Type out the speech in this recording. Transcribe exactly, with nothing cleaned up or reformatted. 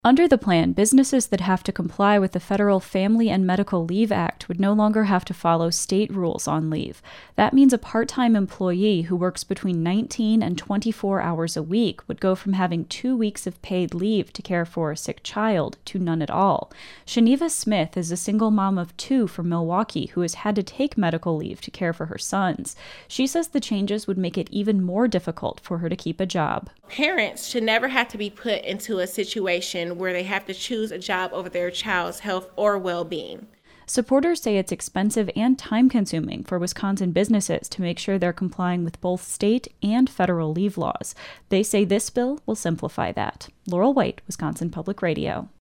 Under the plan, businesses that have to comply with the Federal Family and Medical Leave Act would no longer have to follow state rules on leave. That means a part-time employee who works between nineteen and twenty-four hours a week would go from having two weeks of paid leave to care for a sick child to none at all. Shaniva Smith is a single mom of two from Milwaukee who has had to take medical leave to care for her sons. She says the changes would make it even more difficult for her to keep a job. Parents should never have to be put into a situation where they have to choose a job over their child's health or well-being. Supporters say it's expensive and time-consuming for Wisconsin businesses to make sure they're complying with both state and federal leave laws. They say this bill will simplify that. Laurel White, Wisconsin Public Radio.